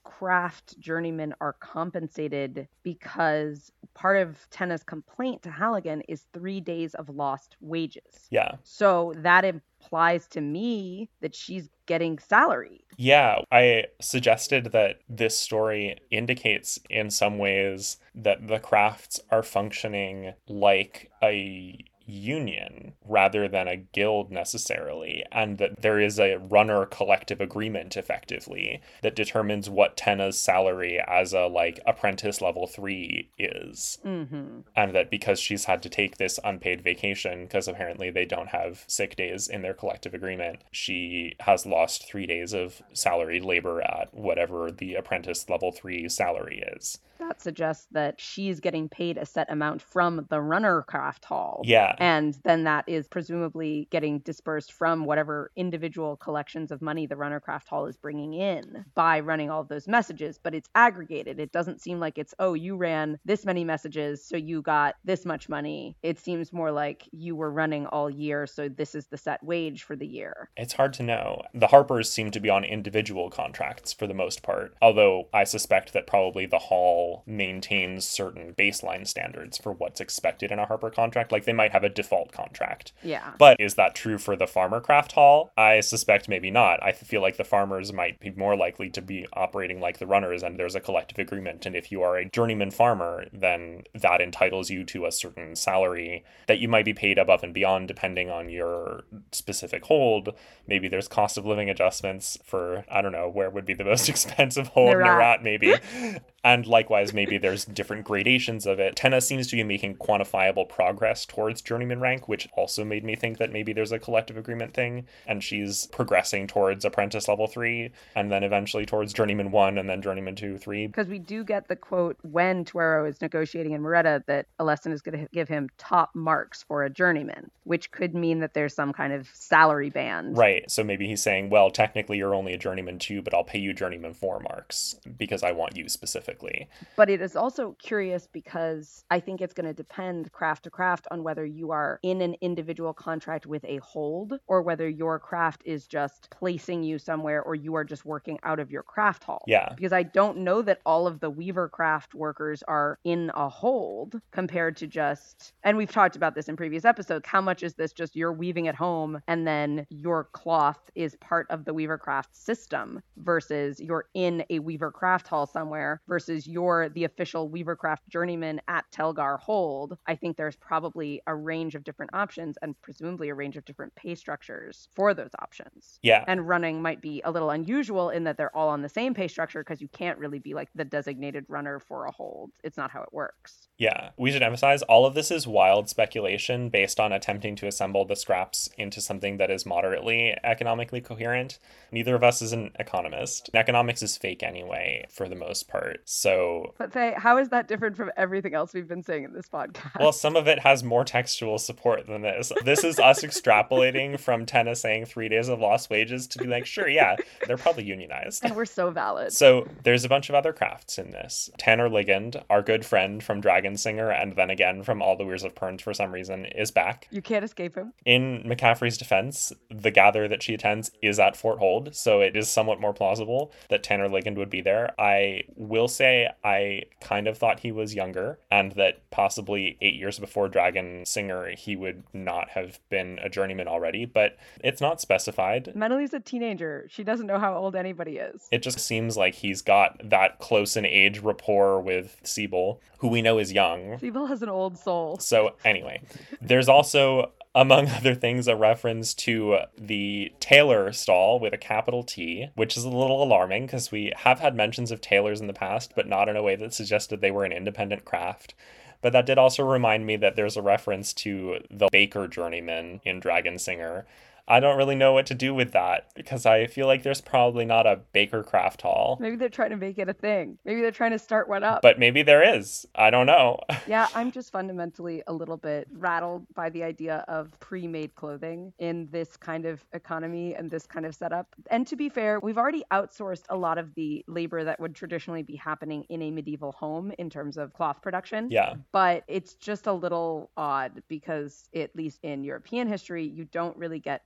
craft journeymen are compensated because part of Tenna's complaint to Halligan is three days of lost wages. Yeah. So that implies to me that she's getting salaried. Yeah, I suggested that this story indicates in some ways that the crafts are functioning like a union rather than a guild necessarily, and that there is a runner collective agreement effectively that determines what Tenna's salary as a like apprentice level three is. Mm-hmm. And that because she's had to take this unpaid vacation because apparently they don't have sick days in their collective agreement, she has lost three days of salaried labor at whatever the apprentice level three salary is. That suggests that she's getting paid a set amount from the runner craft hall. Yeah. And then that is presumably getting dispersed from whatever individual collections of money the runner craft hall is bringing in by running all of those messages. But it's aggregated. It doesn't seem like it's, oh, you ran this many messages, so you got this much money. It seems more like you were running all year, so this is the set wage for the year. It's hard to know. The Harpers seem to be on individual contracts for the most part, although I suspect that probably the hall maintains certain baseline standards for what's expected in a Harper contract. Like they might have a default contract. Yeah. But is that true for the Farmer Craft Hall? I suspect maybe not. I feel like the farmers might be more likely to be operating like the runners, and there's a collective agreement. And if you are a journeyman farmer, then that entitles you to a certain salary that you might be paid above and beyond depending on your specific hold. Maybe there's cost of living adjustments for, I don't know, where would be the most expensive hold in Nerat, maybe. And likewise, maybe there's different gradations of it. Tenna seems to be making quantifiable progress towards journeyman rank, which also made me think that maybe there's a collective agreement thing. And she's progressing towards apprentice level three, and then eventually towards journeyman one, and then journeyman two, three. Because we do get the quote when Tuero is negotiating in Moretta that Alessan is going to give him top marks for a journeyman, which could mean that there's some kind of salary band. Right. So maybe he's saying, well, technically you're only a journeyman two, but I'll pay you journeyman four marks because I want you specifically. But it is also curious because I think it's going to depend craft to craft on whether you are in an individual contract with a hold or whether your craft is just placing you somewhere or you are just working out of your craft hall. Yeah. Because I don't know that all of the Weaver craft workers are in a hold compared to just, and we've talked about this in previous episodes, how much is this just you're weaving at home and then your cloth is part of the Weaver craft system versus you're in a Weaver craft hall somewhere versus you're the official Weavercraft journeyman at Telgar Hold. I think there's probably a range of different options and presumably a range of different pay structures for those options. Yeah. And running might be a little unusual in that they're all on the same pay structure because you can't really be like the designated runner for a hold. It's not how it works. Yeah. We should emphasize all of this is wild speculation based on attempting to assemble the scraps into something that is moderately economically coherent. Neither of us is an economist. Economics is fake anyway, for the most part. So, but Faye, how is that different from everything else we've been saying in this podcast? Well, some of it has more textual support than this. This is us extrapolating from Tenna saying three days of lost wages to be like, sure, yeah, they're probably unionized. And we're so valid. So there's a bunch of other crafts in this. Tanner Ligand, our good friend from Dragon Singer, and then again from All the Weirs of Pern for some reason, is back. You can't escape him. In McCaffrey's defense, the gather that she attends is at Fort Hold, so it is somewhat more plausible that Tanner Ligand would be there. I will say I kind of thought he was younger and that possibly eight years before Dragon Singer he would not have been a journeyman already, but it's not specified. Menelie's a teenager. She doesn't know how old anybody is. It just seems like he's got that close in age rapport with Siebel, who we know is young. Siebel has an old soul. So anyway, there's also, among other things, a reference to the tailor stall with a capital T, which is a little alarming because we have had mentions of tailors in the past, but not in a way that suggested they were an independent craft. But that did also remind me that there's a reference to the baker journeyman in Dragon Singer. I don't really know what to do with that because I feel like there's probably not a baker craft hall. Maybe they're trying to make it a thing. Maybe they're trying to start one up. But maybe there is. I don't know. Yeah, I'm just fundamentally a little bit rattled by the idea of pre-made clothing in this kind of economy and this kind of setup. And to be fair, we've already outsourced a lot of the labor that would traditionally be happening in a medieval home in terms of cloth production. Yeah. But it's just a little odd because, at least in European history, you don't really get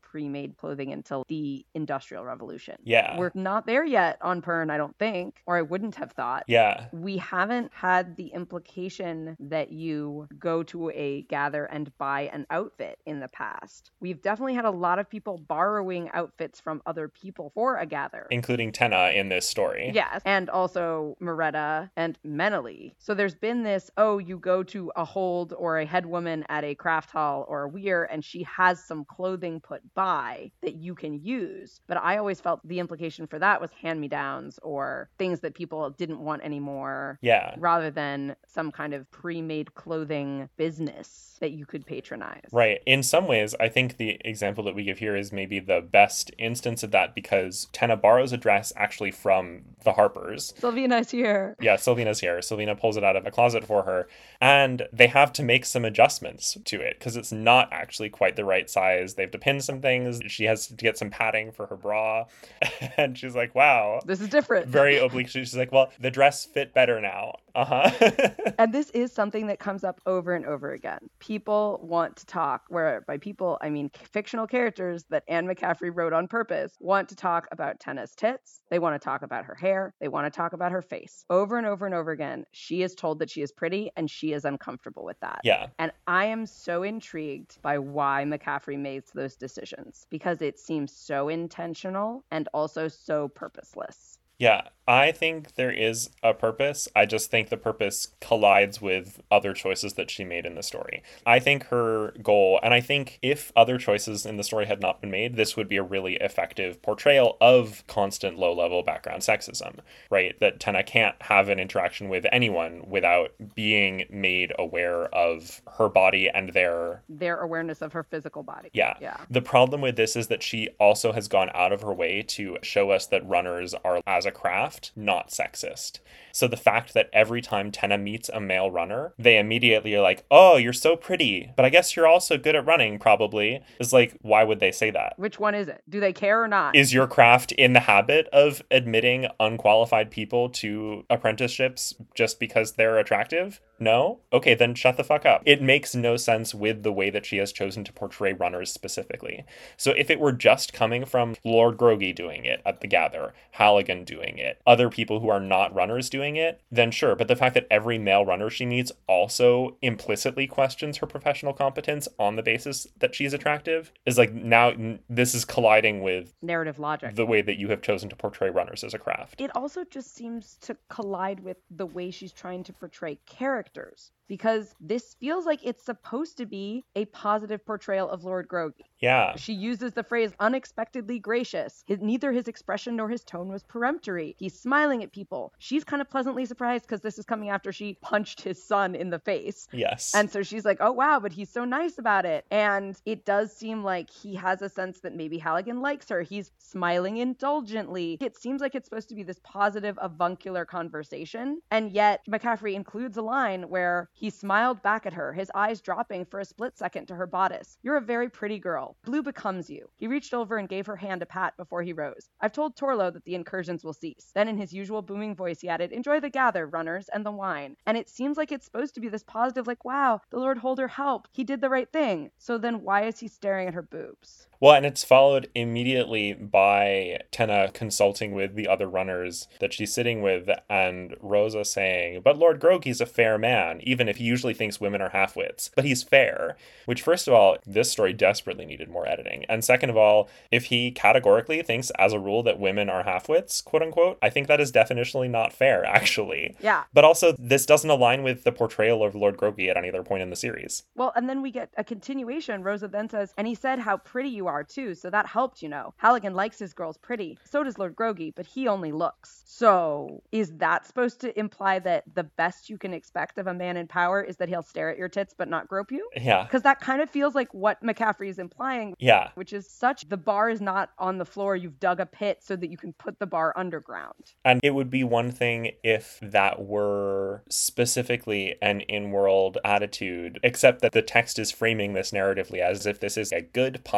pre-made clothing until the Industrial Revolution. Yeah. We're not there yet on Pern, I don't think, or I wouldn't have thought. Yeah. We haven't had the implication that you go to a gather and buy an outfit in the past. We've definitely had a lot of people borrowing outfits from other people for a gather. Including Tenna in this story. Yes, and also Moretta and Menely. So there's been this, oh, you go to a hold or a head woman at a craft hall or a weir and she has some clothing put by that you can use. But I always felt the implication for that was hand-me-downs or things that people didn't want anymore. Yeah. Rather than some kind of pre-made clothing business that you could patronize. Right. In some ways, I think the example that we give here is maybe the best instance of that because Tenna borrows a dress actually from the Harpers. Sylvina's here. Yeah, Sylvina's here. Sylvina pulls it out of a closet for her. And they have to make some adjustments to it because it's not actually quite the right size. They have to pin some things. She has to get some padding for her bra. And she's like, wow. This is different. Very oblique. She's like, well, the dress fit better now. Uh-huh. And this is something that comes up over and over again. People want to talk, where by people, I mean fictional characters that Anne McCaffrey wrote on purpose, want to talk about Tenna's tits. They want to talk about her hair. They want to talk about her face. Over and over and over again, she is told that she is pretty and she is uncomfortable with that. Yeah. And I am so intrigued by why McCaffrey makes those decisions because it seems so intentional and also so purposeless. Yeah, I think there is a purpose. I just think the purpose collides with other choices that she made in the story. I think her goal, and I think if other choices in the story had not been made, this would be a really effective portrayal of constant low-level background sexism, right? That Tenna can't have an interaction with anyone without being made aware of her body and their... Their awareness of her physical body. Yeah. Yeah. The problem with this is that she also has gone out of her way to show us that runners are, as a craft, not sexist. So the fact that every time Tenna meets a male runner, they immediately are like, oh, you're so pretty, but I guess you're also good at running, probably. Is like, why would they say that? Which one is it? Do they care or not? Is your craft in the habit of admitting unqualified people to apprenticeships just because they're attractive? No? Okay, then shut the fuck up. It makes no sense with the way that she has chosen to portray runners specifically. So if it were just coming from Lord Groggy doing it at the Gather, Halligan doing it, other people who are not runners doing it, then sure. But the fact that every male runner she meets also implicitly questions her professional competence on the basis that she's attractive is like, now this is colliding with narrative logic. The way that you have chosen to portray runners as a craft. It also just seems to collide with the way she's trying to portray characters. Because this feels like it's supposed to be a positive portrayal of Lord Groggy. Yeah. She uses the phrase unexpectedly gracious. His, neither his expression nor his tone was peremptory. He's smiling at people. She's kind of pleasantly surprised because this is coming after she punched his son in the face. Yes. And so she's like, oh, wow, but he's so nice about it. And it does seem like he has a sense that maybe Halligan likes her. He's smiling indulgently. It seems like it's supposed to be this positive, avuncular conversation. And yet McCaffrey includes a line where he smiled back at her, his eyes dropping for a split second to her bodice. You're a very pretty girl. Blue becomes you. He reached over and gave her hand a pat before he rose. I've told Torlo that the incursions will cease. Then in his usual booming voice, he added, enjoy the gather, runners, and the wine. And it seems like it's supposed to be this positive, like, wow, the Lord Holder helped. He did the right thing. So then why is he staring at her boobs? Well, and it's followed immediately by Tenna consulting with the other runners that she's sitting with and Rosa saying, but Lord Groggy's a fair man, even if he usually thinks women are half-wits. But he's fair. Which, first of all, this story desperately needed more editing. And second of all, if he categorically thinks as a rule that women are half-wits, quote-unquote, I think that is definitionally not fair, actually. Yeah. But also, this doesn't align with the portrayal of Lord Groggy at any other point in the series. Well, and then we get a continuation. Rosa then says, and he said how pretty you are too, so that helped, you know. Halligan likes his girls pretty. So does Lord Groggy, but he only looks. So is that supposed to imply that the best you can expect of a man in power is that he'll stare at your tits but not grope you? Yeah. Because that kind of feels like what McCaffrey is implying. Yeah. Which is such, the bar is not on the floor, you've dug a pit so that you can put the bar underground. And it would be one thing if that were specifically an in-world attitude, except that the text is framing this narratively as if this is a good, positive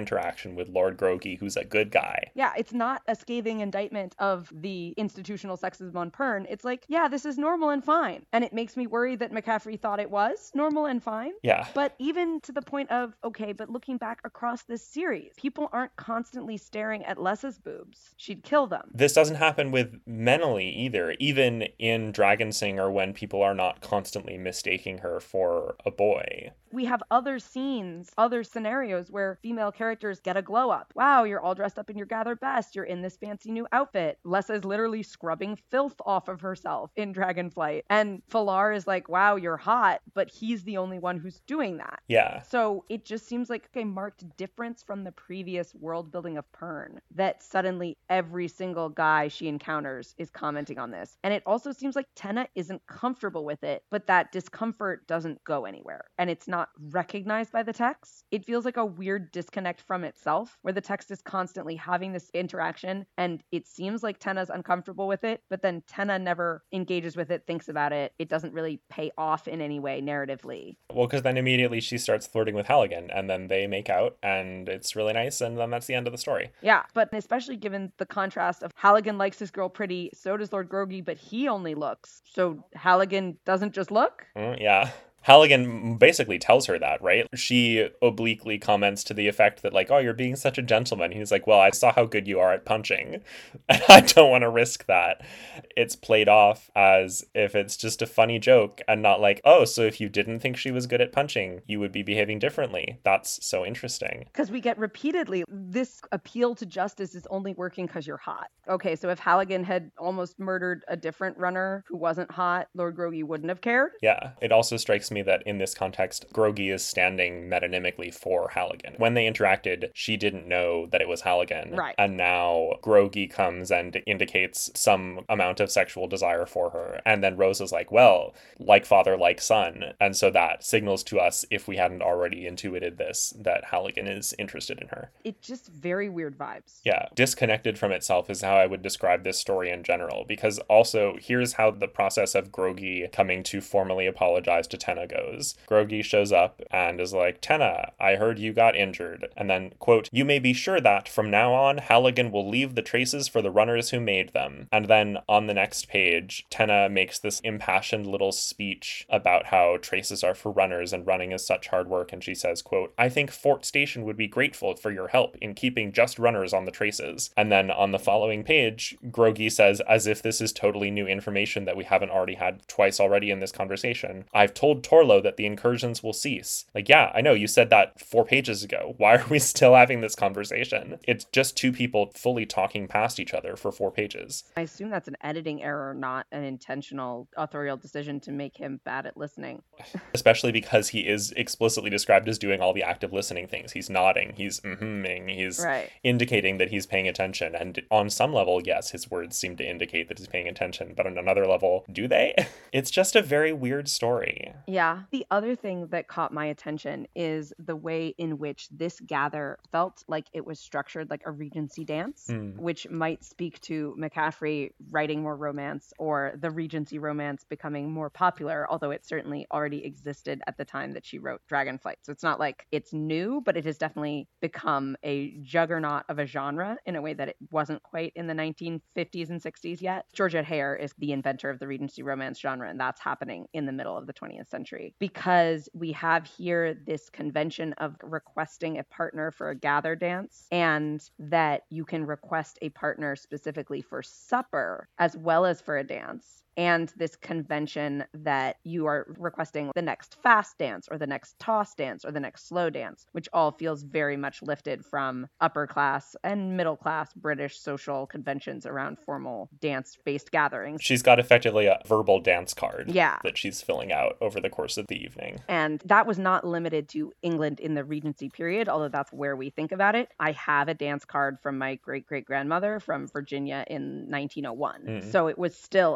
interaction with Lord Grogi, who's a good guy. Yeah, it's not a scathing indictment of the institutional sexism on Pern. It's like, yeah, this is normal and fine. And it makes me worry that McCaffrey thought it was normal and fine. Yeah. But even to the point of, okay, but looking back across this series, people aren't constantly staring at Lessa's boobs. She'd kill them. This doesn't happen with Menely either, even in Dragonsinger when people are not constantly mistaking her for a boy. We have other scenes, other scenarios where female characters get a glow up. Wow, you're all dressed up in your gather best. You're in this fancy new outfit. Lessa is literally scrubbing filth off of herself in Dragonflight. And Falar is like, wow, you're hot, but he's the only one who's doing that. Yeah. So it just seems like a marked difference from the previous world building of Pern, that suddenly every single guy she encounters is commenting on this. And it also seems like Tenna isn't comfortable with it, but that discomfort doesn't go anywhere. And it's not recognized by the text. It feels like a weird disconnect from itself, where the text is constantly having this interaction and it seems like Tenna's uncomfortable with it, but then Tenna never engages with it, thinks about it. It doesn't really pay off in any way narratively. Well, because then immediately she starts flirting with Halligan and then they make out and it's really nice and then that's the end of the story. Yeah, but especially given the contrast of Halligan likes this girl pretty, so does Lord Grogi, but he only looks. So Halligan doesn't just look? Mm, yeah. Halligan basically tells her that, right? She obliquely comments to the effect that, like, oh, you're being such a gentleman. He's like, well, I saw how good you are at punching, and I don't want to risk that. It's played off as if it's just a funny joke and not like, oh, so if you didn't think she was good at punching, you would be behaving differently. That's so interesting. Because we get repeatedly, this appeal to justice is only working because you're hot. Okay, so if Halligan had almost murdered a different runner who wasn't hot, Lord Grogi wouldn't have cared? Yeah, it also strikes me me that in this context, Grogi is standing metonymically for Halligan. When they interacted, she didn't know that it was Halligan. Right. And now Grogi comes and indicates some amount of sexual desire for her. And then Rose is like, well, like father, like son. And so that signals to us, if we hadn't already intuited this, that Halligan is interested in her. It's just very weird vibes. Yeah. Disconnected from itself is how I would describe this story in general. Because also, here's how the process of Grogi coming to formally apologize to Tenna goes. Grogi shows up and is like, Tenna, I heard you got injured. And then, quote, you may be sure that from now on, Halligan will leave the traces for the runners who made them. And then on the next page, Tenna makes this impassioned little speech about how traces are for runners and running is such hard work. And she says, quote, I think Fort Station would be grateful for your help in keeping just runners on the traces. And then on the following page, Grogi says, as if this is totally new information that we haven't already had twice already in this conversation, I've told Torlo that the incursions will cease. Like, yeah, I know you said that four pages ago. Why are we still having this conversation? It's just two people fully talking past each other for four pages. I assume that's an editing error, not an intentional authorial decision to make him bad at listening. Especially because he is explicitly described as doing all the active listening things. He's nodding, he's mm-hmming, he's right. indicating that he's paying attention. And on some level, yes, his words seem to indicate that he's paying attention. But on another level, do they? It's just a very weird story. Yeah. The other thing that caught my attention is the way in which this gather felt like it was structured like a Regency dance, mm. which might speak to McCaffrey writing more romance or the Regency romance becoming more popular, although it certainly already existed at the time that she wrote Dragonflight. So it's not like it's new, but it has definitely become a juggernaut of a genre in a way that it wasn't quite in the nineteen fifties and sixties yet. Georgette Heyer is the inventor of the Regency romance genre, and that's happening in the middle of the twentieth century. Because we have here this convention of requesting a partner for a gather dance, and that you can request a partner specifically for supper as well as for a dance. And this convention that you are requesting the next fast dance or the next toss dance or the next slow dance, which all feels very much lifted from upper class and middle class British social conventions around formal dance-based gatherings. She's got effectively a verbal dance card yeah. that she's filling out over the course of the evening. And that was not limited to England in the Regency period, although that's where we think about it. I have a dance card from my great-great-grandmother from Virginia in nineteen oh one. Mm. So it was still a social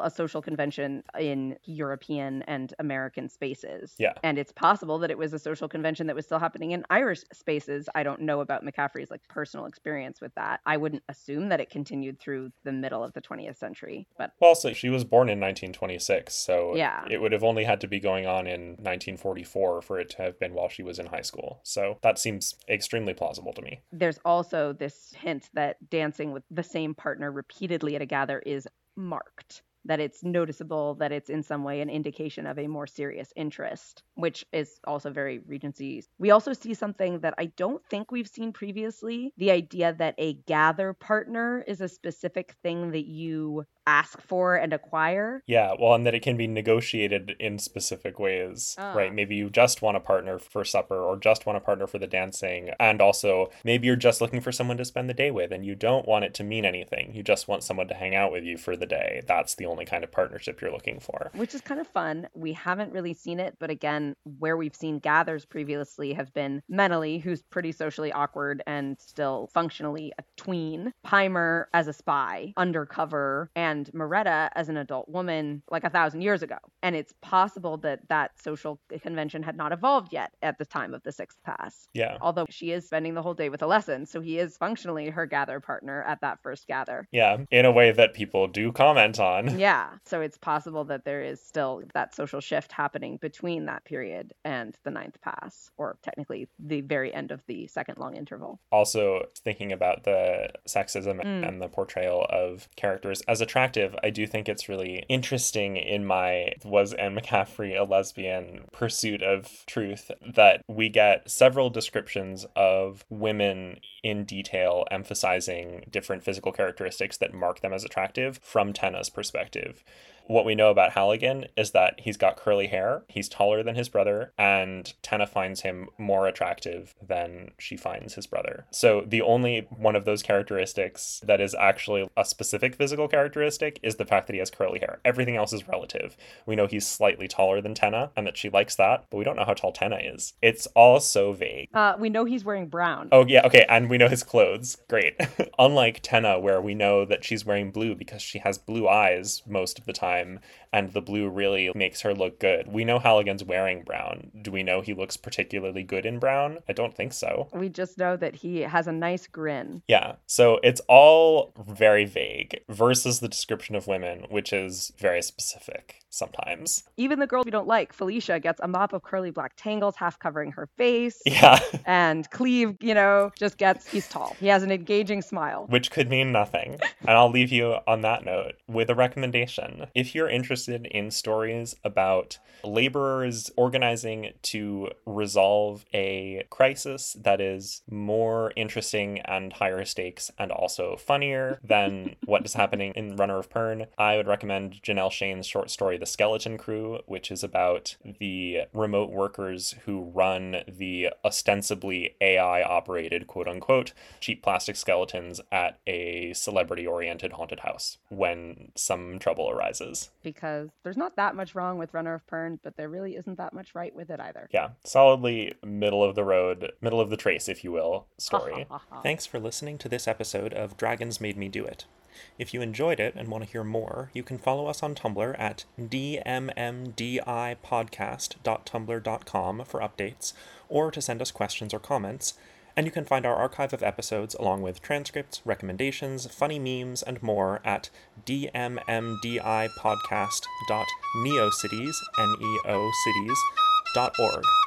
convention in European and American spaces. Yeah. And it's possible that it was a social convention that was still happening in Irish spaces. I don't know about McCaffrey's like personal experience with that. I wouldn't assume that it continued through the middle of the twentieth century, but well, also she was born in nineteen twenty-six, so yeah. it would have only had to be going on in nineteen forty-four for it to have been while she was in high school. So that seems extremely plausible to me. There's also this hint that dancing with the same partner repeatedly at a gather is marked, that it's noticeable, that it's in some way an indication of a more serious interest, which is also very Regency. We also see something that I don't think we've seen previously, the idea that a gather partner is a specific thing that you ask for and acquire. Yeah, well, and that it can be negotiated in specific ways, Ah. right? Maybe you just want a partner for supper or just want a partner for the dancing. And also, maybe you're just looking for someone to spend the day with and you don't want it to mean anything. You just want someone to hang out with you for the day. That's the only kind of partnership you're looking for. Which is kind of fun. We haven't really seen it, but again, where we've seen gathers previously have been Menely, who's pretty socially awkward and still functionally a tween, Pimer as a spy, undercover, and Moretta as an adult woman like a thousand years ago. And it's possible that that social convention had not evolved yet at the time of the Sixth Pass. Yeah. Although she is spending the whole day with a lesson, so he is functionally her gather partner at that first gather. Yeah, in a way that people do comment on. Yeah, so it's possible that there is still that social shift happening between that period and the Ninth Pass, or technically the very end of the second long interval. Also, thinking about the sexism Mm. and the portrayal of characters as attractive, I do think it's really interesting in my was Anne McCaffrey a lesbian pursuit of truth that we get several descriptions of women in detail emphasizing different physical characteristics that mark them as attractive from Tenna's perspective. What we know about Halligan is that he's got curly hair, he's taller than his brother, and Tenna finds him more attractive than she finds his brother. So the only one of those characteristics that is actually a specific physical characteristic is the fact that he has curly hair. Everything else is relative. We know he's slightly taller than Tenna and that she likes that, but we don't know how tall Tenna is. It's all so vague. Uh, we know he's wearing brown. Oh, yeah, okay, and we know his clothes. Great. Unlike Tenna, where we know that she's wearing blue because she has blue eyes most of the time, and the blue really makes her look good. We know Halligan's wearing brown. Do we know he looks particularly good in brown? I don't think so. We just know that he has a nice grin. Yeah, so it's all very vague versus the description of women, which is very specific sometimes. Even the girl we don't like, Felicia, gets a mop of curly black tangles half covering her face. Yeah. And Cleve, you know, just gets, he's tall. He has an engaging smile. Which could mean nothing. And I'll leave you on that note with a recommendation. If you're interested in stories about laborers organizing to resolve a crisis that is more interesting and higher stakes and also funnier than what is happening in Runner of Pern, I would recommend Janelle Shane's short story The Skeleton Crew, which is about the remote workers who run the ostensibly A I-operated, quote-unquote, cheap plastic skeletons at a celebrity-oriented haunted house when some trouble arises. Because there's not that much wrong with Runner of Pern, but there really isn't that much right with it either. Yeah, solidly middle of the road, middle of the trace, if you will, story. Thanks for listening to this episode of Dragons Made Me Do It. If you enjoyed it and want to hear more, you can follow us on Tumblr at d m m d i podcast dot tumblr dot com for updates, or to send us questions or comments. And you can find our archive of episodes along with transcripts, recommendations, funny memes, and more at d m m d i podcast dot neocities, N E O cities, dot org.